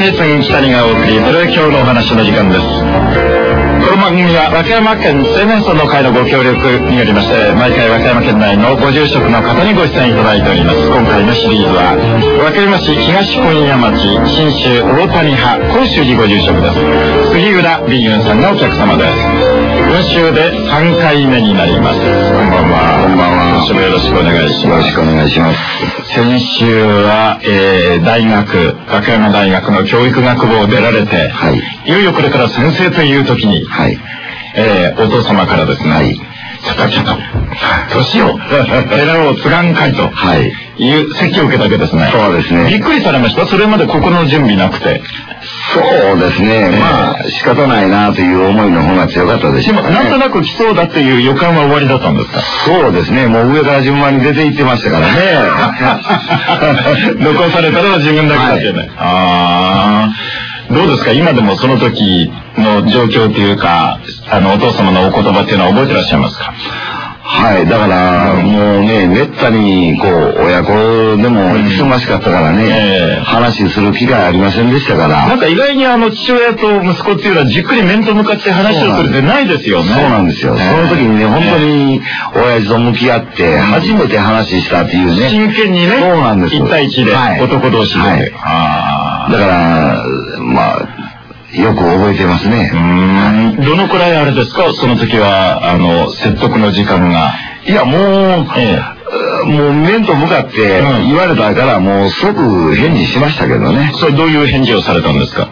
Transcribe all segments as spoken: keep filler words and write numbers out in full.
平線北にがお送りする今日のお話の時間です。この番組は和歌山県青年村の会のご協力によりまして、毎回和歌山県内のご住職の方にご出演いただいております。今回のシリーズは和歌山市東今夜町信州大谷派甲州寺ご住職です。杉浦美雲さんがお客様です。今週でさんかいめになります。こんばんは。こんばんは。今週もよろしくお願いします。よろしくお願いします。先週は、えー、大学和歌山大学の教育学部を出られて、はい、いよいよこれから先生という時に、はい、えー、お父様からですね、はい、ちょっとちょっと年を寺を継がんかいと、はい、いう説教を受けたわけですね。そうですね。びっくりされました。それまで心の準備なくて。 そうですね、えー、まあ仕方ないなという思いの方が強かったでしょう、ね、 でもなんとなく来そうだっていう予感は終わりだったんですか？ そうですね、もう上から順番に出ていってましたからね。 残されたのは自分だけだけね、はい、ああ、どうですか、今でもその時の状況というか、あのお父様のお言葉っていうのは覚えてらっしゃいますか？ はい、だから、うん、もうね、めったに、こう、親子でも忙しかったからね、うんえー、話する機会ありませんでしたから。 なんか意外にあの、父親と息子っていうのはじっくり面と向かって話をするってないですよね。 そうなんですよ。えー、その時にね、本当に、親父と向き合って、初めて話したっていうね。 真剣にね。 そうなんです。 一対一で、はい、男同士で。はい、 あだから、まあ、よく覚えてますね。 うーん。どのくらいあれですか、その時は、あの、説得の時間が。 いや、もう、ええ、もう面と向かって言われたから、もう即返事しましたけどね。 それどういう返事をされたんですか？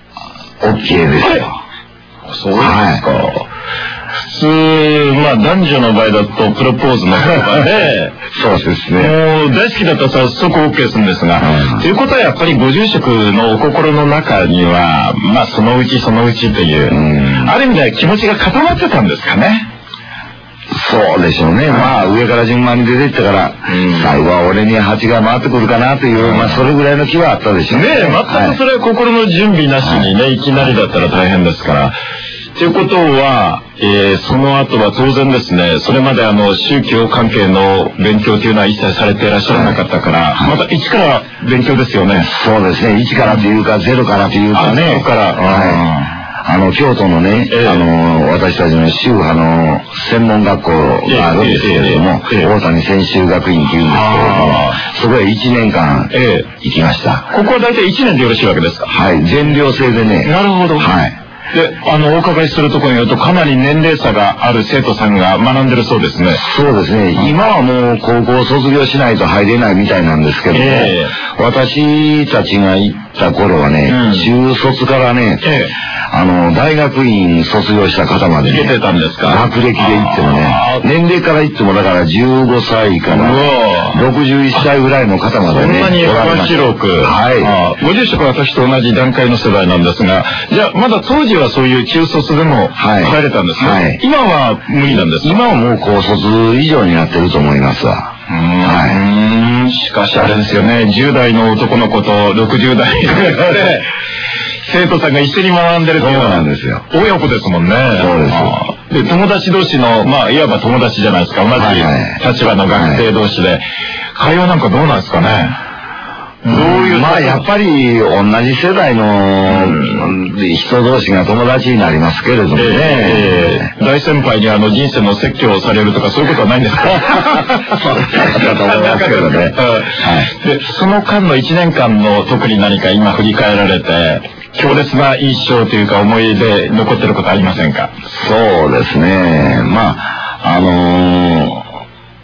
OK ですよ。 そうですか。はい普通、まあ男女の場合だとプロポーズの言葉で、 そうですね。 もう大好きだったら早速 OK するんですが、うん、ということはやっぱりご住職のお心の中には、まあそのうちそのうちという、うん、ある意味で気持ちが固まってたんですかね。 そうでしょうね。まあ上から順番に出ていったから、うん、最後は俺に蜂が回ってくるかなという、うん、まあそれぐらいの気はあったでしょうね。 ねえ、全くそれは心の準備なしにね、はい、いきなりだったら大変ですから。ということは、えー、その後は当然ですね、それまであの、宗教関係の勉強というのは一切されていらっしゃらなかったから、はい、また一から勉強ですよね。 そうですね、一からというか、ゼロからというかね。 ゼロから。 はい。あの、京都のね、えー、あの、私たちの宗派の専門学校があるんですけれども、えーえー、大谷専修学院っていうんですけれども、そこへいちねんかん行きました。 ここは大体いちねんでよろしいわけですか？ はい、全寮制でね。 なるほど。 はい。 で、あの、お伺いするところによると、かなり年齢差がある生徒さんが学んでるそうですね。 そうですね。うん、今はもう高校卒業しないと入れないみたいなんですけども、えー、私たちが行った頃はね、うん、中卒からね、えー、あの、大学院卒業した方まで、ね、 行けてたんですか？ 学歴で行ってもね、年齢から言ってもだからじゅうごさいからろくじゅういっさいぐらいの方までね、 そんなに幅広く。はい。ご住職は私と同じ段階の世代なんですが、じゃあ、まだ当時はそういう中卒でも入れたんですね。はい。今は無理なんですか？ 今はもう高卒以上になってると思いますわ。 はい。しかしあれですよね、じゅう代の男の子とろくじゅう代で生徒さんが一緒に学んでるっていうのは、 そうなんですよ。 親子ですもんね。 そうです。 で、友達同士の、まあ、いわば友達じゃないですか。同じ立場の学生同士で。会話なんかどうなんですかね。 どういう、まあやっぱり同じ世代の人同士が友達になりますけれどもね。 えー、大先輩にあの人生の説教をされるとかそういうことはないんですか？ そうだと思いますけどね。 で、その間のいちねんかんの特に何か今振り返られて、強烈な印象というか思い出残ってることありませんか？ そうですね。まあ、あのー、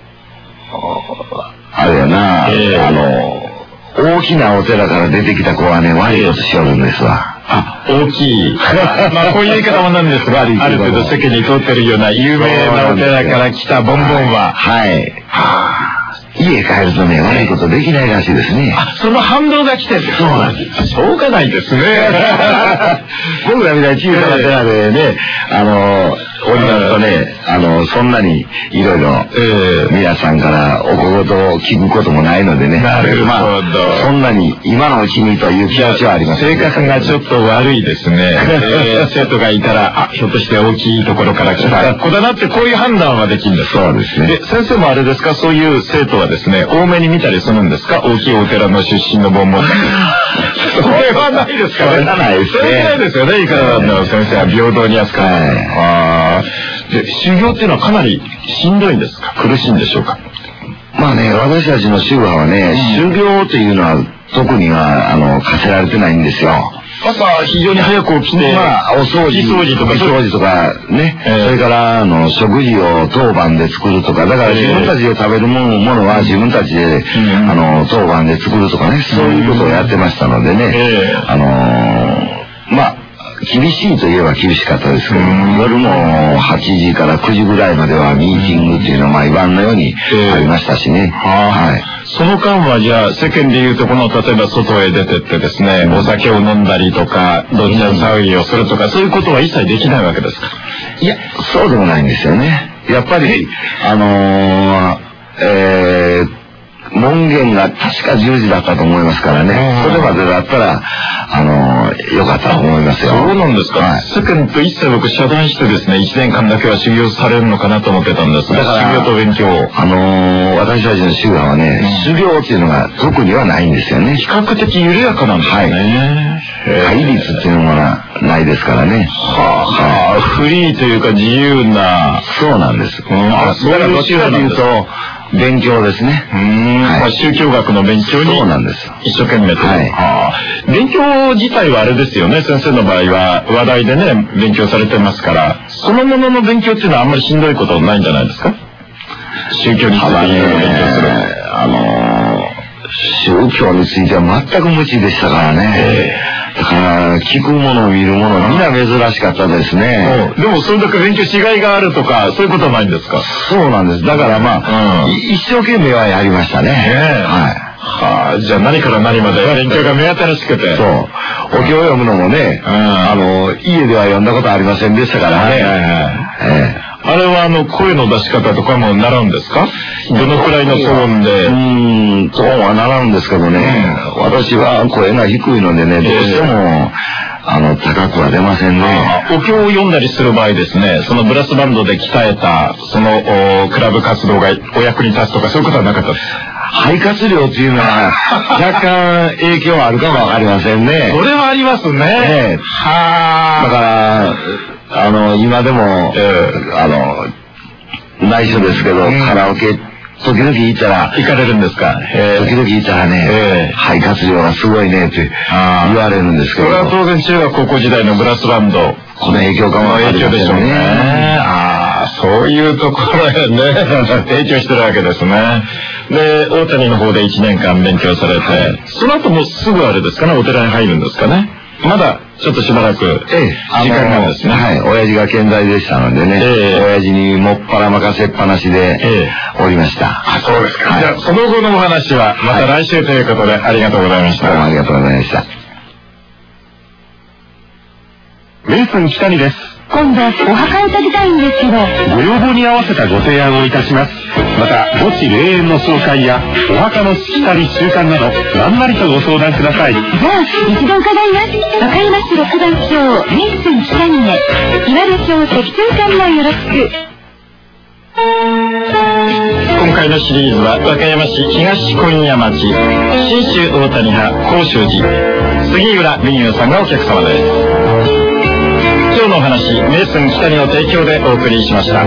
あれやな、えー、あのー、大きなお寺から出てきた子はね、悪いことしよるんですわ。 あ、大きい。まあ、こういう言い方もなんですが、ある程度世間に通ってるような有名なお寺から来たボンボンは。 はい。は家帰るとね、悪いことできないらしいですね。 あ、その反動が来てる。 そうなんです。 しょうがないですね。 僕らみたいに小さな寺でね、あの、 おりますとね、あの、そんなにいろいろ、皆さんからお小言を聞くこともないのでね。 なるほど。まあ、 そんなに今のうちにという気持ちはありますね。 性格がちょっと悪いですね。えー、生徒がいたら、あ、ひょっとして大きいところから来た子だなってこういう判断はできるんです。 そうですね。 で、先生もあれですか、そういう生徒はですね、多めに見たりするんですか？大きいお寺の出身のボンボン。それはないですかね。 それはないですね。 それはないですよね。いかがなんだろう、先生は平等に扱う。はい。ああ。で、修行っていうのはかなりしんどいんですか？苦しいんでしょうか？ まあね、私たちの宗派はね、うん、修行というのは特には、あの、課せられてないんですよ。 朝非常に早く起きて、 まあ、お掃除、 掃除とか、 掃除とかね、えー、それから、あの、食事を当番で作るとか、だから自分たちで食べるもの、ものは自分たちで、うん、あの、当番で作るとかね、そういうことをやってましたのでね、えー、あのー、まあ、厳しいといえば厳しかったですけど、夜もはちじからくじぐらいまではミーティングっていうのは毎晩のようにありましたしね。 はい。その間はじゃあ世間でいうとこの例えば外へ出てってですね、お酒を飲んだりとか、どちら騒ぎをするとか、そういうことは一切できないわけですか？ いや、そうでもないんですよね。やっぱり、あのー、えー、門限が確かじゅうじだったと思いますからね。それまでだったら、あのー、よかったと思いますよ。 そうなんですか。はい、世間と一切僕遮断してですね、一年間だけは修行されるのかなと思ってたんですが、修行と勉強。 あのー、私たちの宗派はね、うん、修行っていうのが特にはないんですよね。 比較的緩やかなんですね。 はい。対立っていうのがないですからね。 はあ、はい、フリーというか自由な。 そうなんです。 うん、あ、そういう宗派なんですか。 勉強ですね。 うん。はい、まあ、宗教学の勉強に。 そうなんです。 一生懸命と。はい。はあ、勉強自体はあれですよね。先生の場合は話題でね、勉強されてますから、そのものの勉強っていうのはあんまりしんどいことないんじゃないですか？宗教について勉強する。 あのー、宗教については全く無知でしたからね。だから、聞くもの、見るもの、みんな珍しかったですね。 でも、それだけ勉強しがいがあるとか、そういうことはないんですか？ そうなんです。だからまあ、うん、一生懸命はやりましたね。ねはい。はあ、じゃあ何から何まで勉強が目新しくて。 そう。お経を読むのもね、うん、あの、家では読んだことありませんでしたからね。はいはいはい。 ええあれはあの声の出し方とかも習うんですか？どのくらいのトーンで。 うーん、トーンは習うんですけどね、うん、私は声が低いのでね、どうしても、えー、あの、高くは出ませんね。 お経を読んだりする場合ですね、そのブラスバンドで鍛えた、その、クラブ活動がお役に立つとかそういうことはなかったです。 肺活量っていうのは若干影響あるかもわかりませんね。 それはありますね。ねはあ。だから、あの、今でも、えー、あの、内緒ですけど、うん、カラオケ、時々行ったら、 行かれるんですか？ えー、時々行ったらね、えー、肺活量がすごいねって言われるんですけど。 それは当然中学高校時代のブラスバンド。 この影響かもわかりませんね。 影響でしょうね。ああ、そういうところへね、影響してるわけですね。で、大谷の方でいちねんかん勉強されて、はい、その後もすぐあれですかね、お寺に入るんですかね。まだ、ちょっとしばらく、ええ、時間がですね。 はい、親父が健在でしたのでね、ええ、親父にもっぱら任せっぱなしで、ええ、おりました。 あ、そうですか。はい、じゃあ、その後のお話は、また来週ということで、はい、ありがとうございました。 どうもありがとうございました。 メイソン北見です。 今度、お墓を建てたいんですけど。 ご要望に合わせたご提案をいたします。また、墓地霊園の紹介や、お墓のしきたり習慣など、何なりとご相談ください。じゃあ、一度伺います。和歌山市六番町、メイソン北見へ。岩出町適当館内よろしく。 今回のシリーズは、和歌山市東今夜町、信州大谷派甲州寺、杉浦美優さんがお客様です。今日のお話、メイソン北見の提供でお送りしました。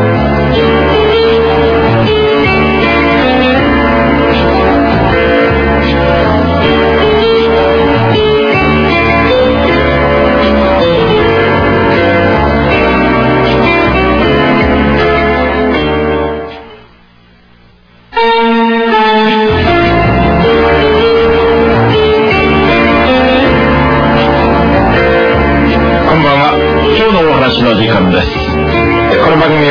和歌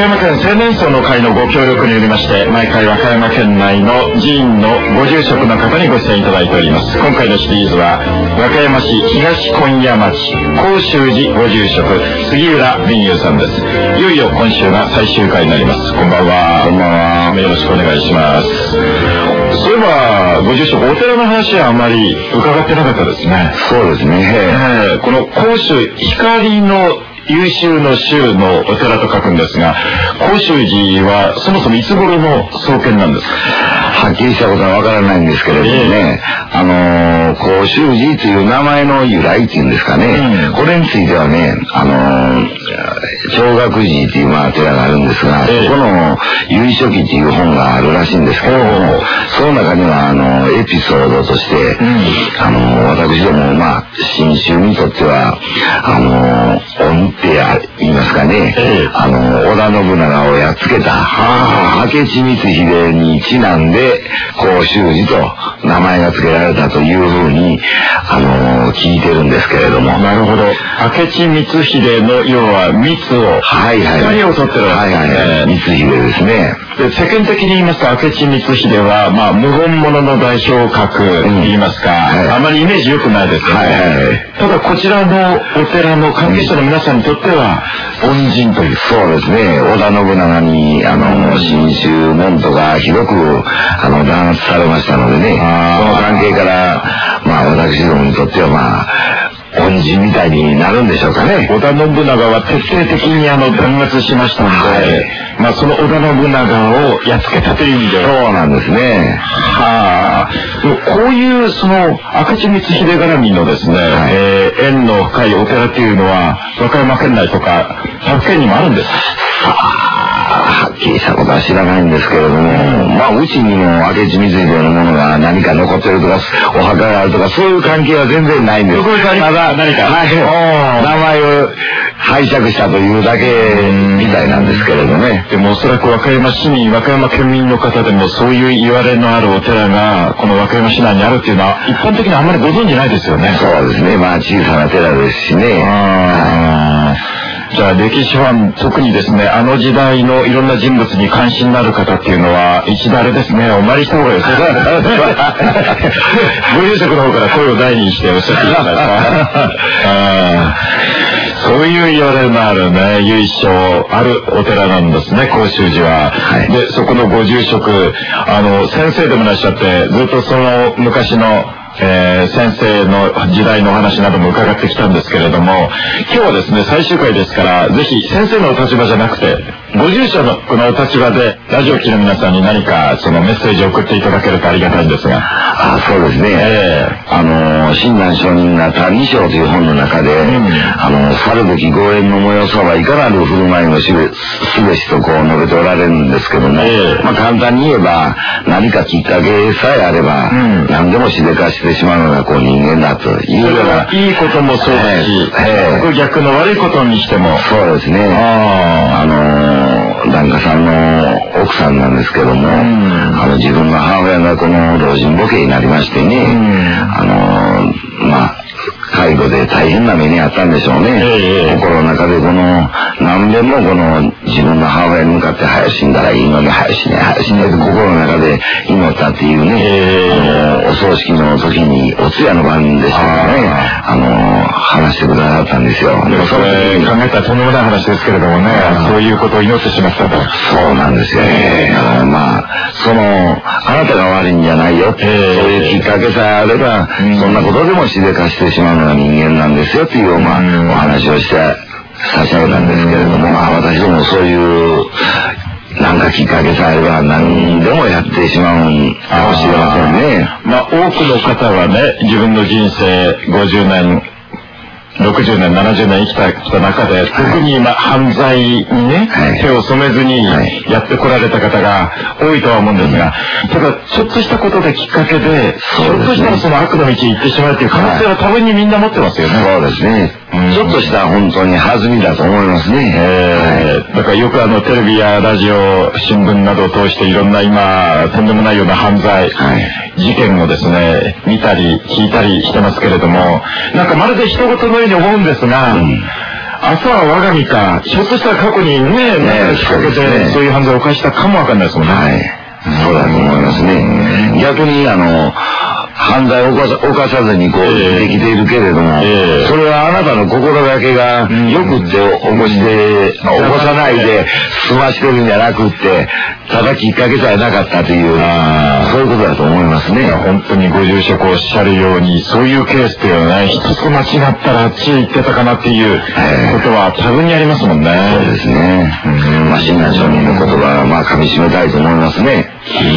山県青年層の会のご協力によりまして、毎回和歌山県内の寺院のご住職の方にご出演いただいております。今回のシリーズは、和歌山市東今夜町甲州寺ご住職杉浦敏雄さんです。いよいよ今週が最終回になります。こんばんは。 こんばんは。 よろしくお願いします。そういえばご住職、お寺の話はあまり伺ってなかったですね。 そうですね、 えー、この甲州光の優秀の州のお寺と書くんですが、甲州寺はそもそもいつ頃の創建なんですか？ はっきりしたことはわからないんですけれどもね、えー、あのー、甲州寺という名前の由来っていうんですかね、うん、これについてはね、あのー、長岳寺っていうまあ寺があるんですが、えー、そこの由緒記っていう本があるらしいんですけれども、その中にはあのエピソードとして、うん、あの私どもまあ信州にとってはあの恩って言いますかね、えー、あの織田信長をやっつけた明智光秀にちなんで甲州寺と名前が付けられたというふうにあの聞いてるんですけれども。 なるほど。明智光秀の要は光を、はいはい、光を取ってるわけですね。はいはい、 光秀ですね。 で世間的に言いますと明智光秀はまあ無言者の代表格と言いますか、うんはい、あまりイメージ良くないですよね、はいはい、ただこちらのお寺の関係者の皆さんにとっては恩人という、 そうですね、織田信長にあの信州門徒がひどくあの弾圧されましたのでね、その関係からまあ私どもにとってはまあ恩人みたいになるんでしょうかね。 織田信長は徹底的にあの弾圧しましたので、はい、まあその織田信長をやっつけたという意味で。 そうなんですね。 はあ。こういうその明智光秀絡みのですね、はい、えー、縁の深いお寺っていうのは和歌山県内とか百県にもあるんですか？ はっきりしたことは知らないんですけれども、うん、まあうちにも明智光秀のものが何か残ってるとかお墓があるとかそういう関係は全然ないんです。 ただ何か、 はい、名前を拝借したというだけみたいなんですけれどね。 でもおそらく和歌山市民、和歌山県民の方でもそういう言われのあるお寺がこの和歌山市内にあるっていうのは一般的にあんまりご存じないですよね。 そうですね、まあ小さな寺ですしね。あじゃあ歴史ファン、特にですね、あの時代のいろんな人物に関心のある方っていうのは、一度あれですね、お参りした方がいいですね。ご住職の方から声を大にしておっしゃっていただいた。そういう言われのあるね、由緒あるお寺なんですね、甲州寺は。はい、で、そこのご住職、あの、先生でもいらっしゃって、ずっとその昔の、えー、先生の時代のお話なども伺ってきたんですけれども、今日はですね、最終回ですから、ぜひ先生のお立場じゃなくて、ご住職のこのお立場で、ラジオ機の皆さんに何かそのメッセージを送っていただけるとありがたいんですが。 あ、そうですね。えー、あの、親鸞上人が歎異抄という本の中で、うん、あの、去るべきご縁の催さはいかなる振る舞いもすべしとこう述べておられるんですけども、えー、まあ簡単に言えば、何かきっかけさえあれば、うん、何でもしでかしてしまうのがこう人間だというような。 いいこともそうだし、えー、逆の悪いことにしても。 そうですね。ああの、檀家さんの奥さんなんですけども、うん、あの自分の母親がこの老人ボケになりましてね、うん、あのまあ介護で大変な目にあったんでしょうね。えー、心の中でこの何遍もこの自分の母親に向かって早死んだらいいのに早死ね早死ねと心の中で祈ったっていうね、えー、あのお葬式の時にお通夜の晩でしたからね、あの話してくださったんですよ。 でもそれ考えたらとんでもない話ですけれどもね、そういうことを祈ってしまったと。 そうなんですよね。あのまあそのあなたが悪いんじゃないよ、えー、そういうきっかけさえあれば、うん、そんなことでもしでかしてしまうのが人間なんですよという、まあ、うん、お話をして差し上げたんですけれども、まあ私どもそういうなんかきっかけさえあれば何でもやってしまうんかもしれませんね。 まあ多くの方はね、自分の人生ごじゅうねんろくじゅうねんななじゅうねん生きてきた中で、はい、特に今犯罪にね、はい、手を染めずにやってこられた方が多いとは思うんですが、ただちょっとしたことできっかけで、ひょっとしたらその悪の道に行ってしまうという可能性は多分にみんな持ってますよね。 そうですね。ちょっとした本当に弾みだと思いますね。 えー、だからよくあのテレビやラジオ、新聞などを通していろんな今とんでもないような犯罪、はい、事件をですね見たり聞いたりしてますけれども、なんかまるで人事のように思うんですが、うん、 朝は我が身か、ひょっとしたら過去にね、何かきっかけでそういう犯罪を犯したかもわかんないですもんね。 はい。そうだと思いますね。逆に、あの、犯罪を犯さ、犯さずにこう、できているけれども、えー、それはあなたの心だけが、よくって起こして、起こさないで済ましてるんじゃなくって、ただきっかけさえなかったという、そういうことだと思いますね。 本当にご住職おっしゃるように、そういうケースっていうのはね、一つ間違ったらあっちへ行ってたかなっていうことは多分にありますもんね。 そうですね。まあ、親鸞上人の言葉は、まあ、噛み締めたいと思いますね。 ね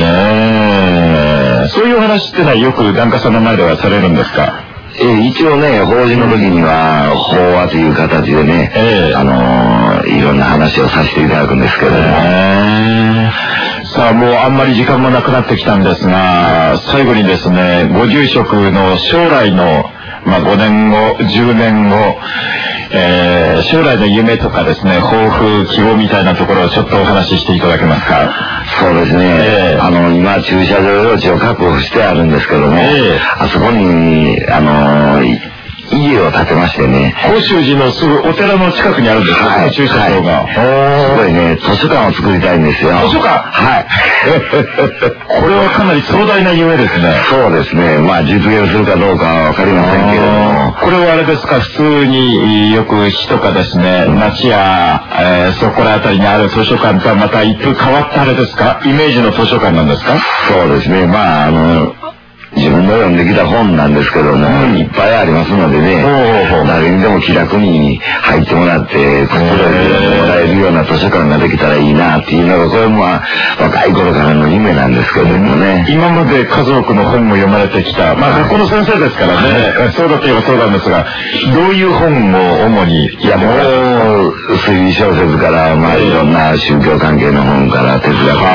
え。そういう話ってのはよく檀家さんの前ではされるんですか？ えー、一応ね、法事の時には、法話という形でね、えー、あのー、いろんな話をさせていただくんですけれども。えー、さあ、もうあんまり時間もなくなってきたんですが、最後にですね、ご住職の将来の、まあ、ごねんご、じゅうねんご、えー、将来の夢とかですね、抱負、希望みたいなところをちょっとお話ししていただけますか？ そうですね。えー、あの、今、駐車場用地を確保してあるんですけども、えー、あそこに、あのー、家を建てましてね。 甲州寺のすぐお寺の近くにあるんですか？はい、駐車場が。 すごいね、図書館を作りたいんですよ。 図書館？ はい。 これはかなり壮大な夢ですね。 そうですね。まあ実現するかどうかはわかりませんけれども。 これはあれですか、普通によく市とかですね、町や、えー、そこらあたりにある図書館とはまた一風変わったあれですか？イメージの図書館なんですか？ そうですね。まあ、あの、自分の読んできた本なんですけども、うん、いっぱいありますのでね、誰にでも気楽に入ってもらって、くつろいでもらえるような図書館ができたらいいなっていうのが、これもまあ、若い頃からの夢なんですけどもね。 今まで数多くの本も読まれてきた、まあ学校の先生ですからね、そうだといえばそうなんですが、どういう本を主に？ いや、もう、推理小説から、まあいろんな宗教関係の本から、哲学本から、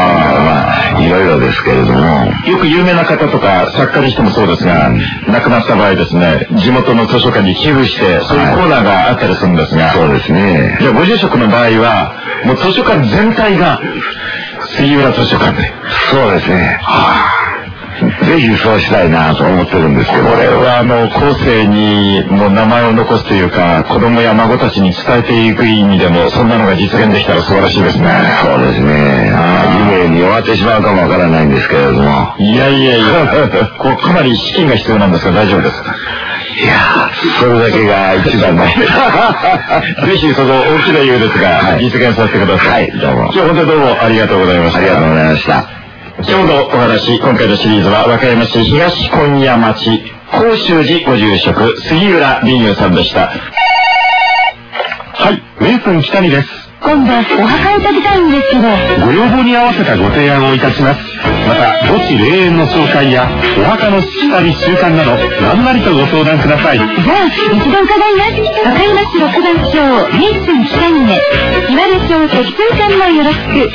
まあいろいろですけれども。 よく有名な方とか、作家にしてもそうですが、うん、亡くなった場合ですね、地元の図書館に寄付して、そういうコーナーがあったりするんですが、 はい、そうですね。 じゃあご住職の場合は、もう図書館全体が杉浦図書館で。 そうですね。はあ、ぜひそうしたいなと思ってるんですけど。 これはあの、後世にもう名前を残すというか、子供や孫たちに伝えていく意味でも、そんなのが実現できたら素晴らしいですね。 そうですね。夢に終わってしまうかもわからないんですけれども。 いやいやいや、こうかなり資金が必要なんですが大丈夫ですか？ いやー、それだけが一番ね。 ぜひその大きな夢ですが、はい、実現させてください。 はい、どうも。 今日本当にどうもありがとうございました。 ありがとうございました。 今日のお話、今回のシリーズは和歌山市東今夜町甲州寺ご住職杉浦林友さんでした。はい、メイソン北見です。 今度お墓を建てたいんですけど、 ご要望に合わせたご提案をいたします。また墓地霊園の紹介やお墓のしきたり習慣など何なりとご相談ください。じゃあ一度伺います。和歌山市六番町メイソン北見へ岩出町適当館もよろしく。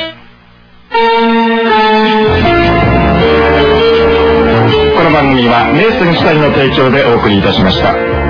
この番組はメイソン北見の提供でお送りいたしました。